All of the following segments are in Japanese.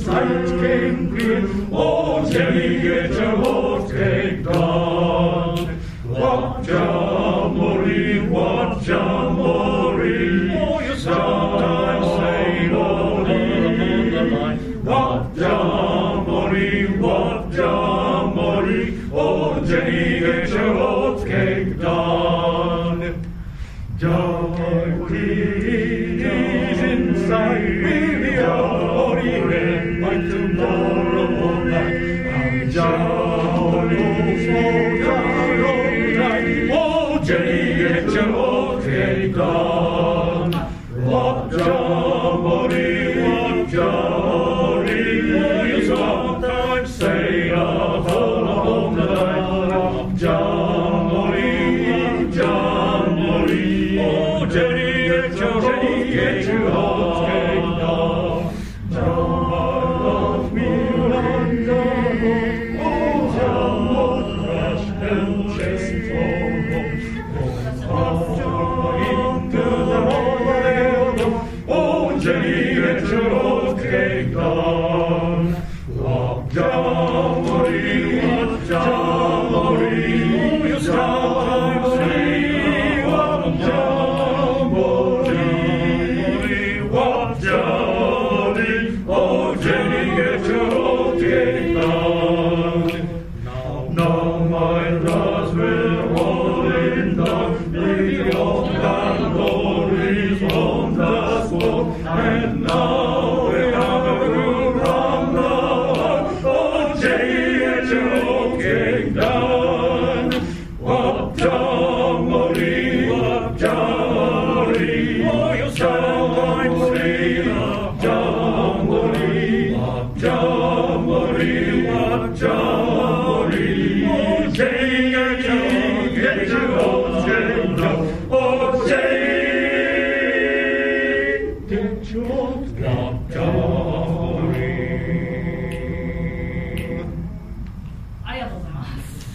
sight came clear. Oh, Jenny, get your horse cake done. What jamboree, what jamboree. Oh, you sometimes say, Lord, upon the line. What jamboree, what jamboree. Oh, Jenny, get your oat cake done. Jamboree is inside, we'll be out for evening by tomorrow night. Jamboree, oh, Jenny, get your oat cake done. What jamboree, what jamboree. Oh, you sometimes say, upon the night. Jamboree, jamboree. Oh, Jenny, get your oat cake done. Jamboree, me wonderful. Oh, jamboree, crash and chase for home. Into the morning. Oh, Jenny, get your oat cake done. What jamboree, what jamboree. Oh, you sometimes say, what jamboree, what jamboree. Oh, Jenny, get your oat cake done. Now my lads will rolling down the old glories on the sword, and now we have a groove round the horn. Oh, Jenny, get your oat cake done. What jamboree, what jamboree. Oh, you sometimes say, jamboree, what jamboree, what jamboree. Oh, Jenny, get your oat cake done. Oh, Jenny, get your oat cake done. ありがとうございます。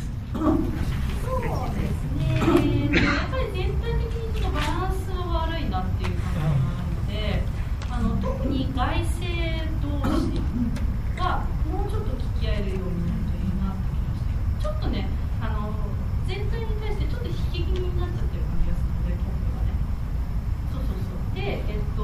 そうですね。やっぱり全体的にちょっとバランスが悪いなっていう感じがあるので、特に外声同士がもうちょっと聞き合えるようになるといいなって気がして、ちょっとね、全体に対してちょっと引き気味になっちゃってる感じがするので、トップがね。そうそうそう。で、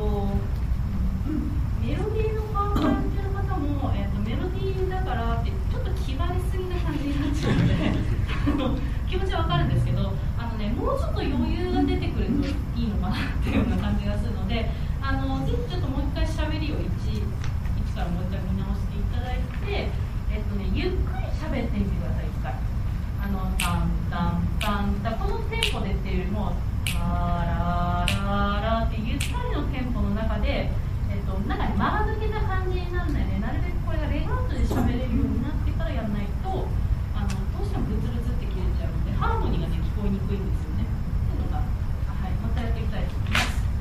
メロディーの考えてる方も、メロディーだからってちょっと気張りすぎな感じになっちゃうので気持ちはわかるんですけど、もうちょっと余裕が出てくるといいのかなっていうような感じがするので、ぜひちょっともう一回しゃべりを1からもう一回見直していただいて、ゆっくりしゃべってみてください。一回タンタンタンタン、このテンポでっていうよりもタラ